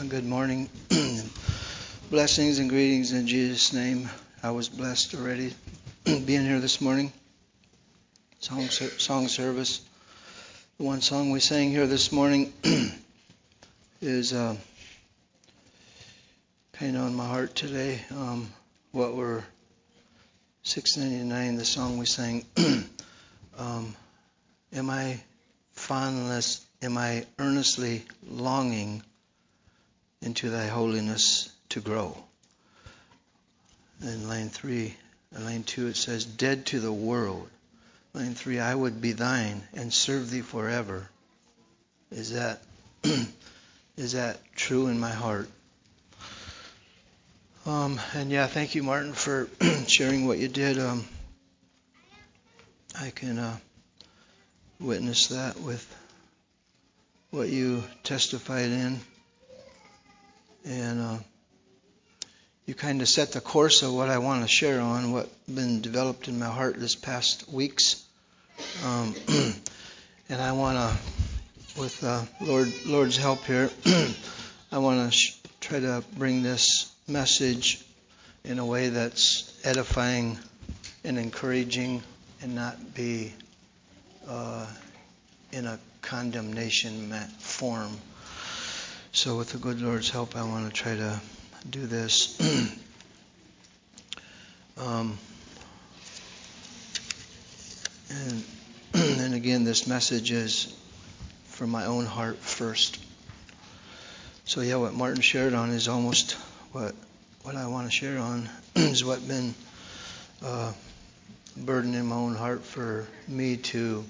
Good morning. Blessings and greetings in Jesus' name. I was blessed already being here this morning. Song service. The one song we sang here this morning is kind of on my heart today. What we're 699, the song we sang. Am I earnestly longing into thy holiness to grow? In line 3 and line 2 it says, dead to the world. Line 3, I would be thine and serve thee forever. Is that true in my heart? And yeah, thank you, Martin, for sharing what you did. I can witness that with what you testified in. And you kind of set the course of what I want to share on, what's been developed in my heart this past weeks. And I want to, with Lord's help here, I want to try to bring this message in a way that's edifying and encouraging and not be in a condemnation form. So with the good Lord's help, I want to try to do this. And again, this message is from my own heart first. So yeah, what Martin shared on is almost what I want to share on is what been burden in my own heart for me to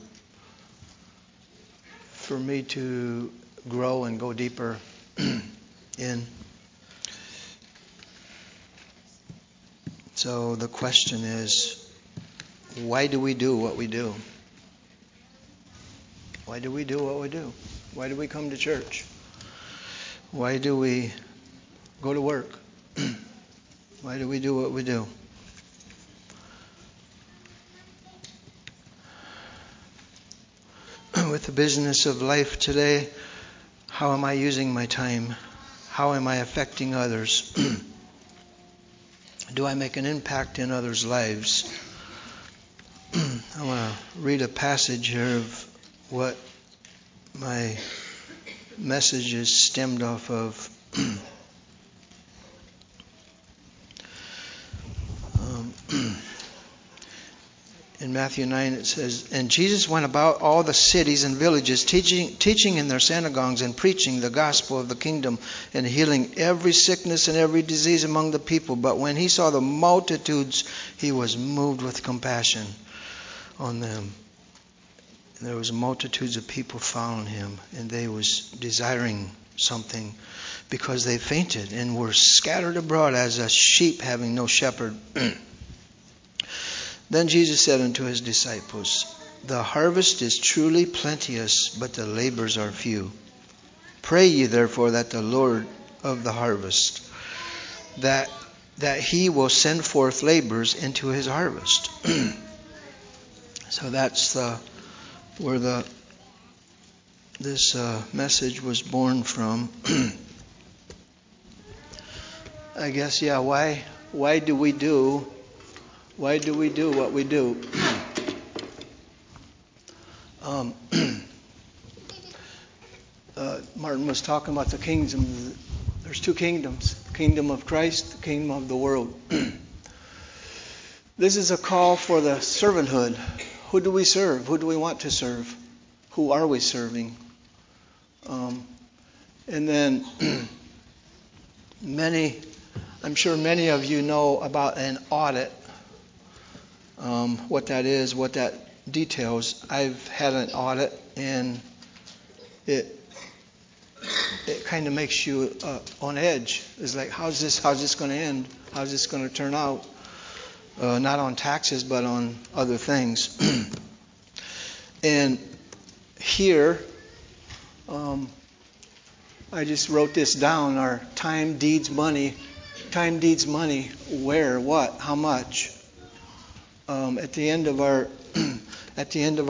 grow and go deeper in. So the question is, why do we do what we do? Why do we do what we do? Why do we come to church? Why do we go to work? Why do we do what we do? With the business of life today, how am I using my time? How am I affecting others? Do I make an impact in others' lives? I want to read a passage here of what my message is stemmed off of. In Matthew 9 it says, and Jesus went about all the cities and villages, teaching in their synagogues and preaching the gospel of the kingdom and healing every sickness and every disease among the people. But when he saw the multitudes, he was moved with compassion on them. And there was multitudes of people following him, and they was desiring something, because they fainted and were scattered abroad as a sheep having no shepherd. Then Jesus said unto his disciples, the harvest is truly plenteous, but the labors are few. Pray ye therefore that the Lord of the harvest, that he will send forth laborers into his harvest. So that's where this message was born from. I guess, yeah. Why do we do what we do? Martin was talking about the kingdom. There's two kingdoms: the kingdom of Christ, the kingdom of the world. This is a call for the servanthood. Who do we serve? Who do we want to serve? Who are we serving? And then I'm sure many of you know about an audit. What that is, what that details. I've had an audit, and it kind of makes you on edge. It's like, how's this going to end? How's this going to turn out? Not on taxes, but on other things. And here, I just wrote this down. Our time, deeds, money. Time, deeds, money. Where? What? How much? At the end of our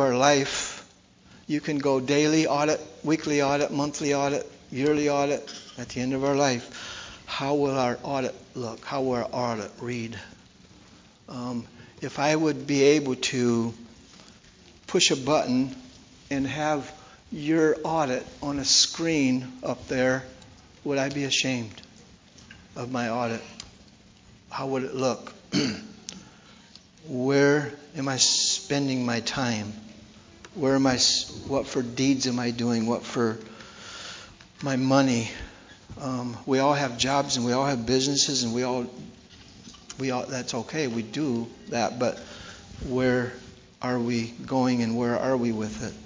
life, you can go daily audit, weekly audit, monthly audit, yearly audit, at the end of our life, how will our audit look? How will our audit read? If I would be able to push a button and have your audit on a screen up there, would I be ashamed of my audit? How would it look? Where am I spending my time? What for deeds am I doing? What for my money? We all have jobs and we all have businesses, and we all that's okay. We do that, but where are we going and where are we with it?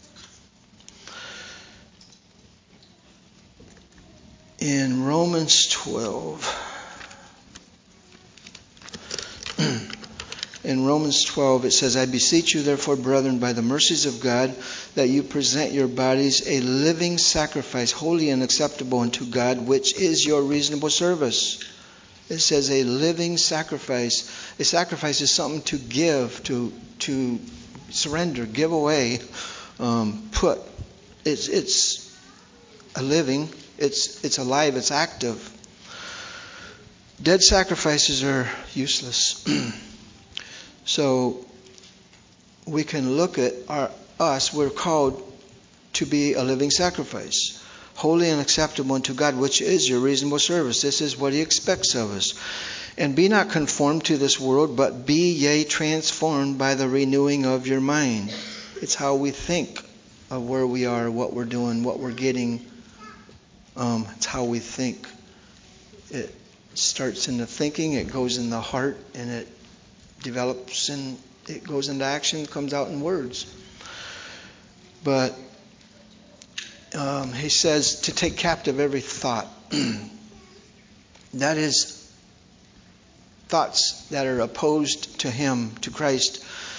In Romans 12, it says, I beseech you, therefore, brethren, by the mercies of God, that you present your bodies a living sacrifice, holy and acceptable unto God, which is your reasonable service. It says a living sacrifice. A sacrifice is something to give, to surrender, give away, put. It's a living. It's alive. It's active. Dead sacrifices are useless. So we can look at us. We're called to be a living sacrifice, holy and acceptable unto God, which is your reasonable service. This is what He expects of us. And be not conformed to this world, but be ye transformed by the renewing of your mind. It's how we think of where we are, what we're doing, what we're getting. It's how we think. It starts in the thinking, it goes in the heart, and it develops and it goes into action, comes out in words. But he says to take captive every thought. That is thoughts that are opposed to Him, to Christ.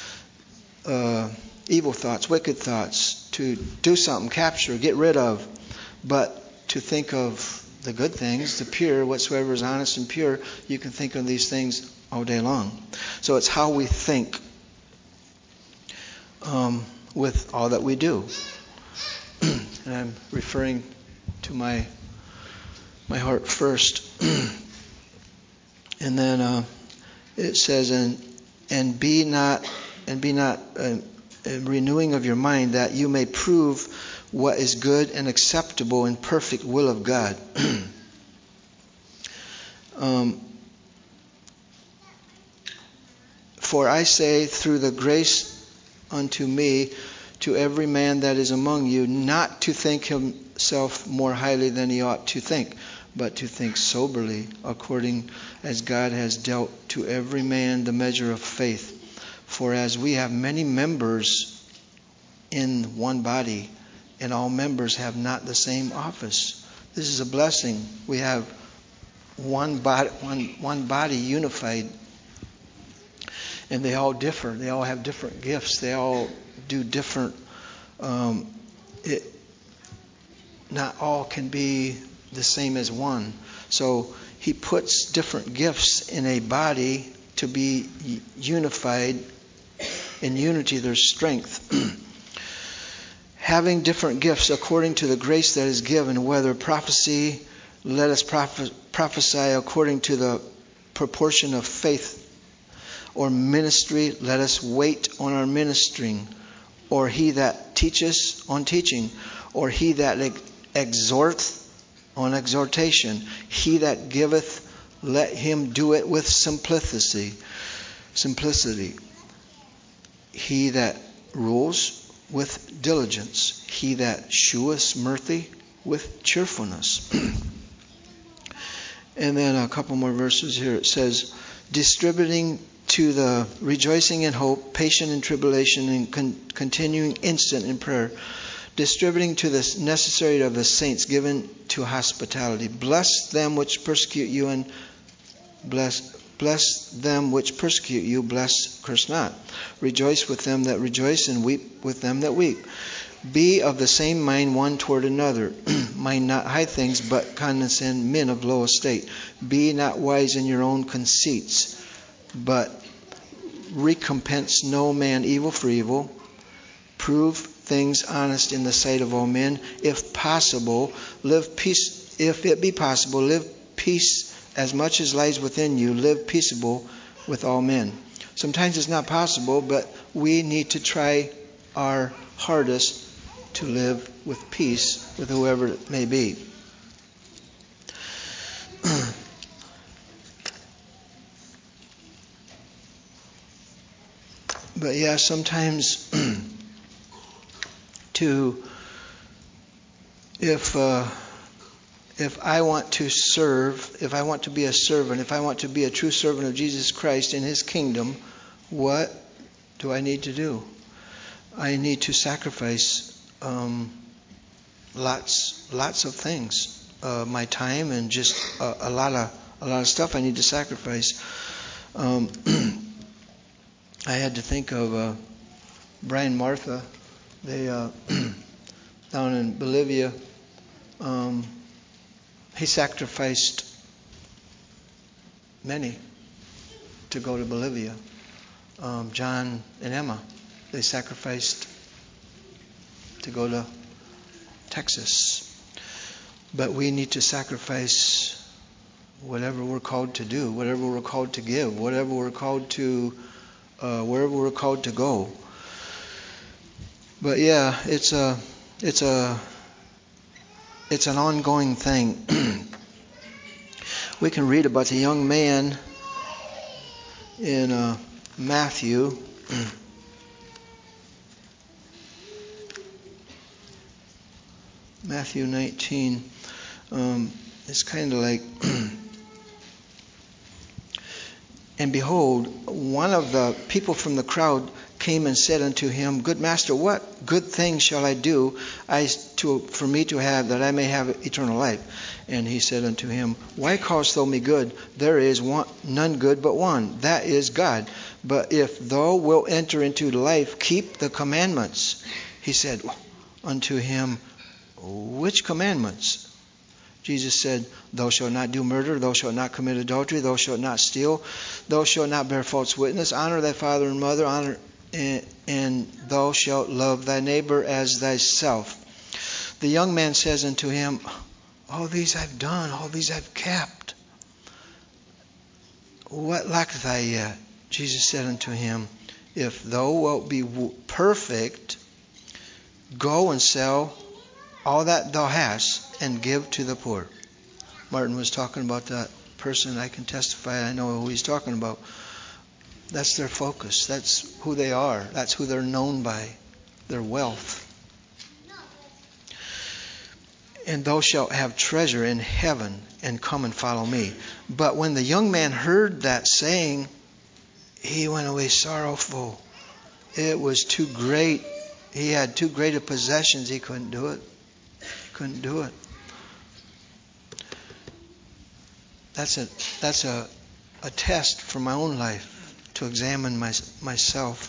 Evil thoughts, wicked thoughts, to do something, capture, get rid of. But to think of the good things, the pure, whatsoever is honest and pure, you can think of these things all day long. So it's how we think with all that we do. And I'm referring to my heart first. And then it says, and be not renewing of your mind, that you may prove what is good and acceptable and perfect will of God. For I say, through the grace unto me, to every man that is among you, not to think himself more highly than he ought to think, but to think soberly, according as God has dealt to every man the measure of faith. For as we have many members in one body, and all members have not the same office. This is a blessing. We have one body unified, and they all differ. They all have different gifts. They all do different. Not all can be the same as one. So He puts different gifts in a body to be unified. In unity, there's strength. Having different gifts according to the grace that is given, whether prophecy, let us prophesy according to the proportion of faith, or ministry, let us wait on our ministering, or he that teacheth on teaching, or he that exhorteth on exhortation, he that giveth, let him do it with simplicity. He that rules, with diligence. He that sheweth mercy, with cheerfulness. And then a couple more verses here. It says, distributing to the rejoicing in hope, patient in tribulation, and continuing instant in prayer. Distributing to the necessary of the saints, given to hospitality. Bless them which persecute you, and bless them which persecute you, curse not. Rejoice with them that rejoice, and weep with them that weep. Be of the same mind one toward another. Mind not high things, but condescend men of low estate. Be not wise in your own conceits, but recompense no man evil for evil. Prove things honest in the sight of all men. If possible, live if it be possible, live peace as much as lies within you. Live peaceable with all men. Sometimes it's not possible, but we need to try our hardest to live with peace with whoever it may be. But yeah, sometimes if I want to serve, if I want to be a servant, if I want to be a true servant of Jesus Christ in His kingdom, what do I need to do? I need to sacrifice lots of things, my time, and just a lot of stuff I need to sacrifice. I had to think of Brian Martha. They down in Bolivia. He sacrificed many to go to Bolivia. John and Emma, they sacrificed to go to Texas. But we need to sacrifice whatever we're called to do, whatever we're called to give, whatever we're called to, wherever we're called to go. But yeah, it's an ongoing thing. We can read about the young man in Matthew. Matthew 19. It's kind of like, and behold, one of the people from the crowd came and said unto him, Good master, what good thing shall I do for me to have, that I may have eternal life? And he said unto him, Why callest thou me good? There is none good but one, that is God. But if thou wilt enter into life, keep the commandments. He said unto him, Which commandments? Jesus said, Thou shalt not do murder, thou shalt not commit adultery, thou shalt not steal, thou shalt not bear false witness, honor thy father and mother, and thou shalt love thy neighbor as thyself. The young man says unto him, All these I've done, all these I've kept. What lacketh I yet? Jesus said unto him, If thou wilt be perfect, go and sell all that thou hast, and give to the poor. Martin was talking about that person. I can testify, I know who he's talking about. That's their focus. That's who they are. That's who they're known by, their wealth. And thou shalt have treasure in heaven, and come and follow me. But when the young man heard that saying, he went away sorrowful. It was too great. He had too great of possessions. He couldn't do it. Couldn't do it. That's a test for my own life, to examine myself.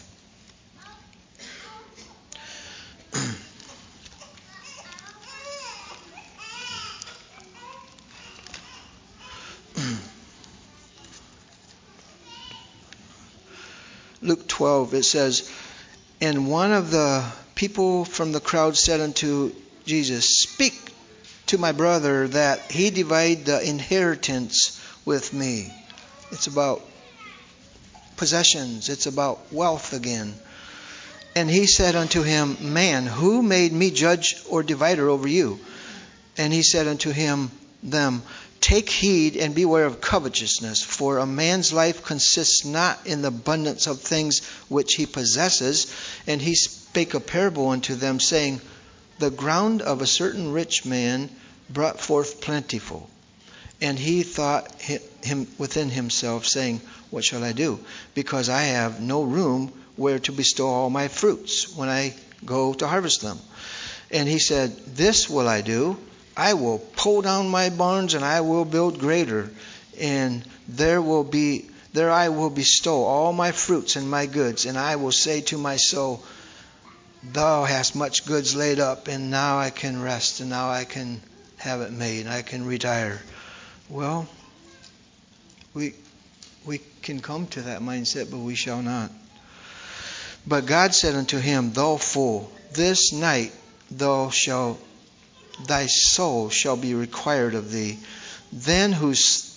Luke 12, it says, And one of the people from the crowd said unto Jesus, Speak to my brother that he divide the inheritance with me. It's about possessions. It's about wealth again. And he said unto him, Man, who made me judge or divider over you? And he said unto them, Take heed and beware of covetousness, for a man's life consists not in the abundance of things which he possesses. And he spake a parable unto them, saying, The ground of a certain rich man brought forth plentiful. And he thought him within himself, saying, What shall I do? Because I have no room where to bestow all my fruits when I go to harvest them. And he said, This will I do. I will pull down my barns, and I will build greater. And there I will bestow all my fruits and my goods. And I will say to my soul, Thou hast much goods laid up, and now I can rest, and now I can have it made, and I can retire. Well, we can come to that mindset, but we shall not. But God said unto him, Thou fool, this night thou shalt thy soul shall be required of thee. Then whose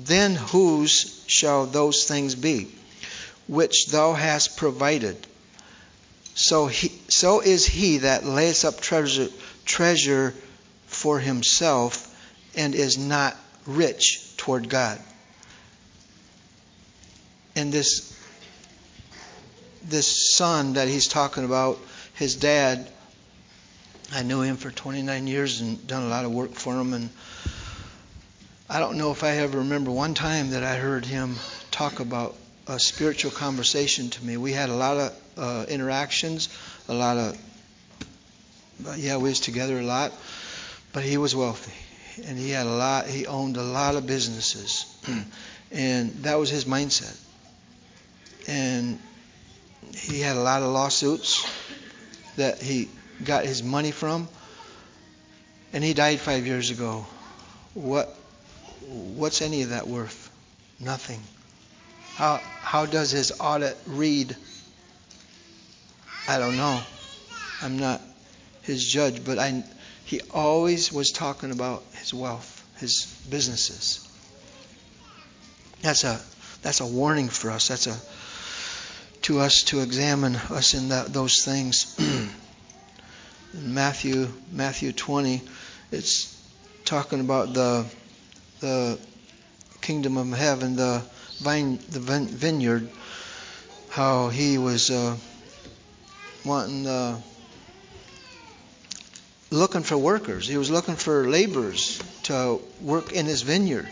shall those things be, which thou hast provided? So is he that layeth up treasure for himself, and is not rich toward God. And this son that he's talking about, his dad, I knew him for 29 years and done a lot of work for him. And I don't know if I ever remember one time that I heard him talk about a spiritual conversation to me. We had a lot of interactions, we was together a lot. But he was wealthy, and he owned a lot of businesses. And that was his mindset. And he had a lot of lawsuits that he got his money from. And he died 5 years ago. What's any of that worth? Nothing. How does his audit read? I don't know. I'm not his judge, but he always was talking about his wealth, his businesses. That's a warning for us. That's to us to examine us in those things. In Matthew 20, it's talking about the kingdom of heaven, the vineyard, how he was looking for workers. He was looking for laborers to work in his vineyard.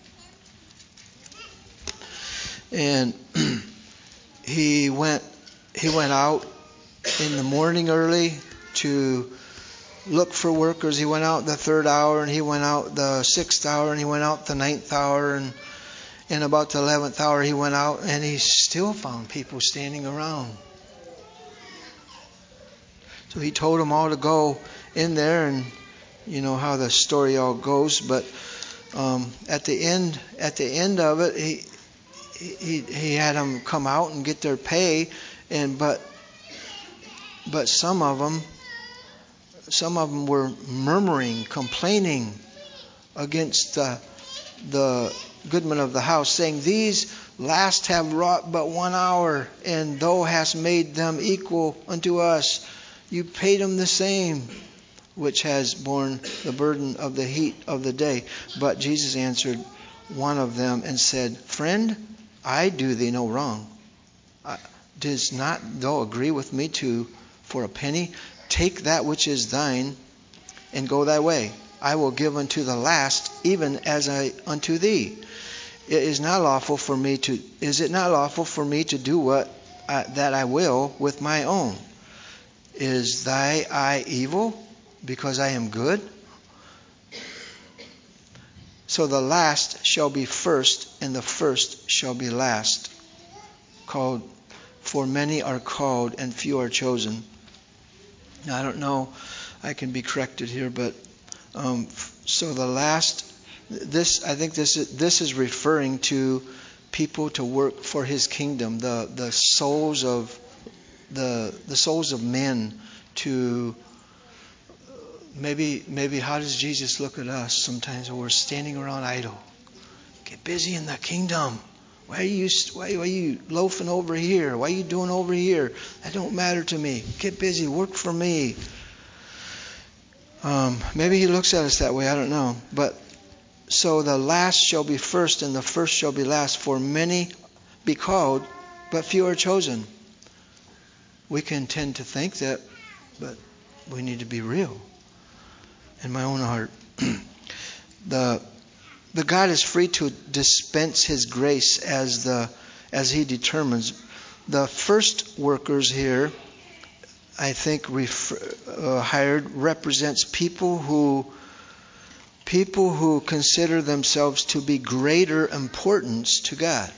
And he went out in the morning early to look for workers. He went out the 3rd hour, and he went out the 6th hour, and he went out the 9th hour, and in about the 11th hour he went out, and he still found people standing around. So he told them all to go in there, and you know how the story all goes. But at the end of it, he had them come out and get their pay, but some of them were murmuring, complaining against the goodman of the house, saying, "These last have wrought but 1 hour, and thou hast made them equal unto us. You paid them the same, which has borne the burden of the heat of the day." But Jesus answered one of them and said, "Friend, I do thee no wrong. Does not thou agree with me for a penny? Take that which is thine, and go thy way. I will give unto the last, even as unto thee. Is it not lawful for me to do what that I will with my own? Is thy eye evil, because I am good? So the last shall be first, and the first shall be last. For many are called, and few are chosen." Now, I don't know, I can be corrected here, but so the last, I think this is referring to people to work for his kingdom, the souls of men. To maybe how does Jesus look at us sometimes when we're standing around idle? Get busy in the kingdom. Why are you loafing over here? Why are you doing over here? That don't matter to me. Get busy, work for me. Maybe he looks at us that way, I don't know. But so the last shall be first, and the first shall be last. For many be called, but few are chosen. We can tend to think that, but we need to be real. In my own heart, the God is free to dispense his grace as he determines. The first workers here, I think, hired, represents people who consider themselves to be greater importance to God.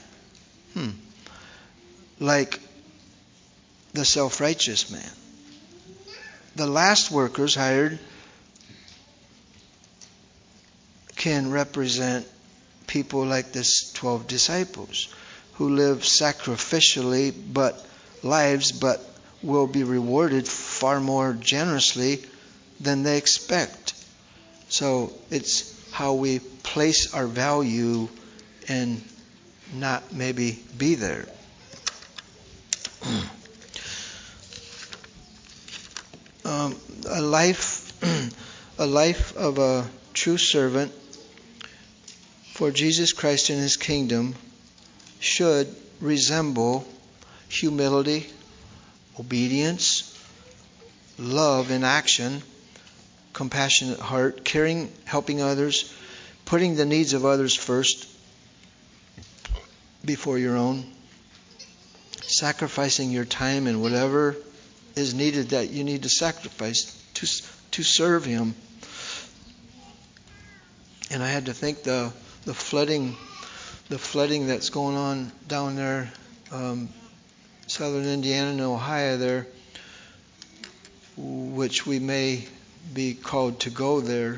Like the self-righteous man. The last workers hired can represent people like the 12 disciples who live sacrificially but will be rewarded far more generously than they expect. So it's how we place our value and not maybe be there. A life of a true servant for Jesus Christ and His kingdom should resemble humility, obedience, love in action, compassionate heart, caring, helping others, putting the needs of others first before your own, sacrificing your time and whatever is needed that you need to sacrifice to serve Him. And I had to think the flooding that's going on down there, southern Indiana and Ohio there, which we may be called to go there.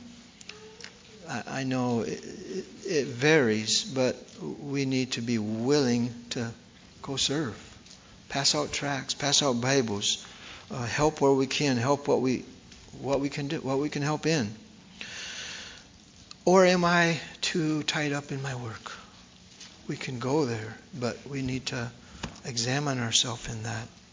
I know it varies, but we need to be willing to go serve. Pass out tracts, pass out Bibles, help where we can, help what we can do, what we can help in. Or am I too tied up in my work? We can go there, but we need to examine ourselves in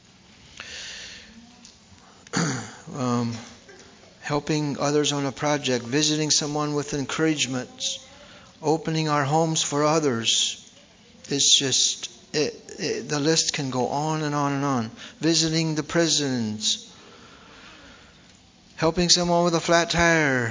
that. Helping others on a project, visiting someone with encouragements, opening our homes for others. It's just, the list can go on and on and on. Visiting the prisons, helping someone with a flat tire.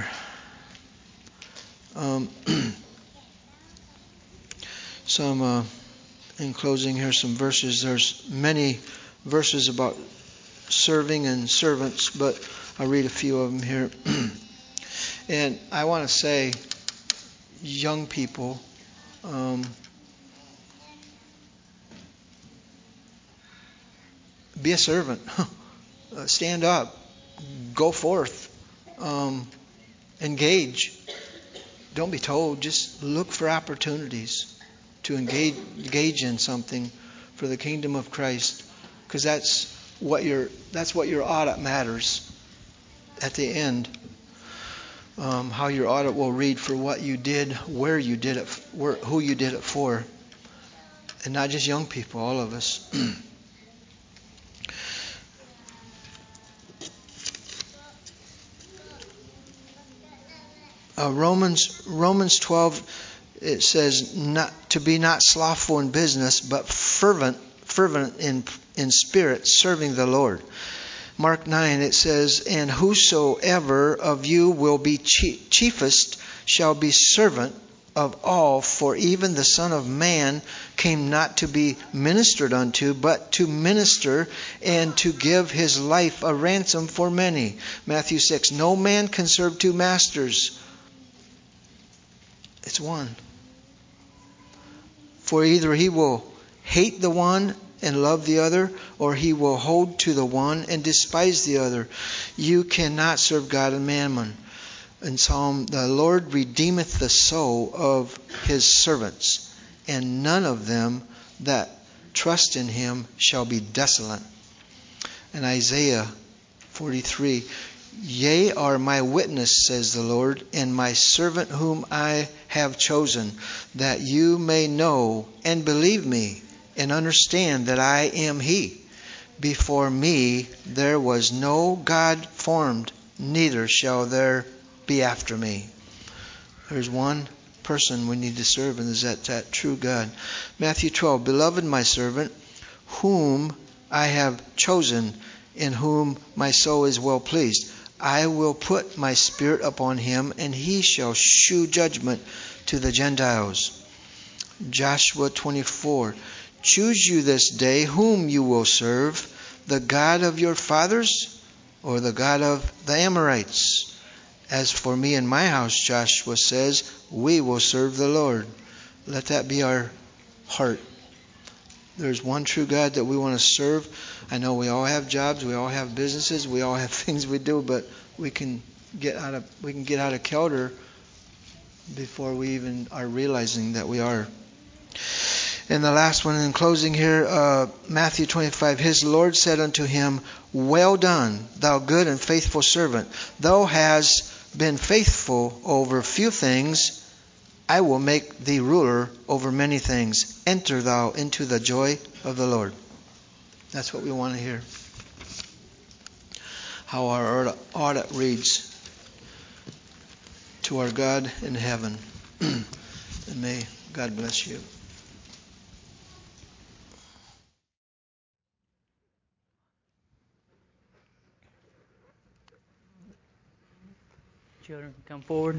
In closing here, some verses. There's many verses about serving and servants, but I'll read a few of them here. And I want to say, young people, be a servant. Stand up. Go forth. Engage. Don't be told. Just look for opportunities to engage in something for the kingdom of Christ, because that's what your audit matters at the end. How your audit will read for what you did, where you did it, who you did it for, and not just young people, all of us. Romans 12, it says not to be not slothful in business, but fervent in spirit, serving the Lord. Mark 9, it says, and whosoever of you will be chiefest shall be servant of all, for even the Son of Man came not to be ministered unto, but to minister and to give his life a ransom for many. Matthew 6, no man can serve two masters. It's one. For either he will hate the one and love the other, or he will hold to the one and despise the other. You cannot serve God and mammon. In Psalm, the Lord redeemeth the soul of his servants, and none of them that trust in him shall be desolate. And Isaiah 43, yea, are my witness, says the Lord, and my servant whom I have chosen, that you may know and believe me, and understand that I am He. Before me there was no God formed, neither shall there be after me. There's one person we need to serve, and is that true God. Matthew 12, beloved my servant, whom I have chosen, in whom my soul is well pleased. I will put my spirit upon him, and he shall shew judgment to the Gentiles. Joshua 24, choose you this day whom you will serve, the God of your fathers, or the God of the Amorites. As for me and my house, Joshua says, we will serve the Lord. Let that be our heart. There's one true God that we want to serve. I know we all have jobs, we all have businesses, we all have things we do, but we can get out of kilter before we even are realizing that we are. And the last one in closing here, Matthew 25, his Lord said unto him, well done, thou good and faithful servant. Thou hast been faithful over few things, I will make thee ruler over many things. Enter thou into the joy of the Lord. That's what we want to hear. How our audit reads to our God in heaven. And may God bless you. Children, come forward.